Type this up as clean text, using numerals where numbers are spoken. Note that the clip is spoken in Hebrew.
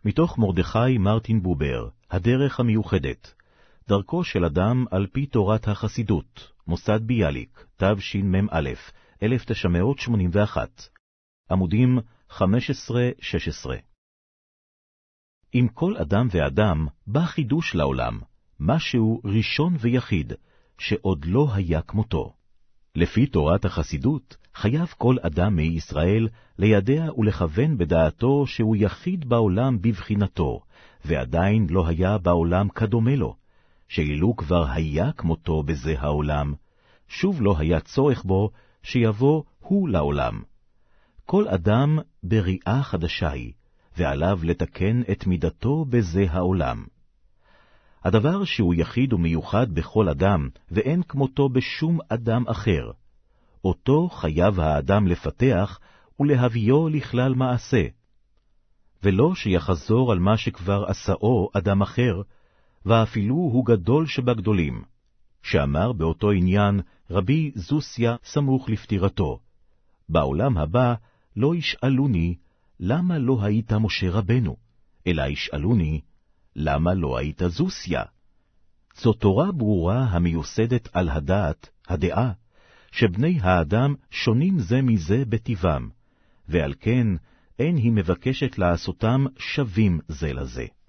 מתוך מרדכי מרטין בובר, הדרך המיוחדת. דרכו של אדם על פי תורת החסידות, מוסד ביאליק, תשמ"א, 1981. עמודים 15-16. עם כל אדם ואדם בא חידוש לעולם, משהו ראשון ויחיד, שעוד לא היה כמותו. לפי תורת החסידות, חייב כל אדם מישראל לידע ולכוון בדעתו שהוא יחיד בעולם בבחינתו, ועדיין לא היה בעולם כדומה לו, שאילו כבר היה כמותו בזה העולם, שוב לא היה צורך בו שיבוא הוא לעולם. כל אדם בריאה חדשה היא, ועליו לתקן את מידתו בזה העולם. הדבר שהוא יחיד ומיוחד בכל אדם, ואין כמותו בשום אדם אחר, אותו חייב האדם לפתח ולהביאו לכלל מעשה, ולא שיחזור על מה שכבר עשאו אדם אחר, ואפילו הוא גדול שבגדולים, שאמר באותו עניין רבי זוסיה סמוך לפטירתו, בעולם הבא לא ישאלוני, למה לא היית משה רבנו, אלא ישאלוני, למה לא היית זוסיה? זו תורה ברורה המיוסדת על הדעה, שבני האדם שונים זה מזה בטבעם, ועל כן אין היא מבקשת לעשותם שווים זה לזה.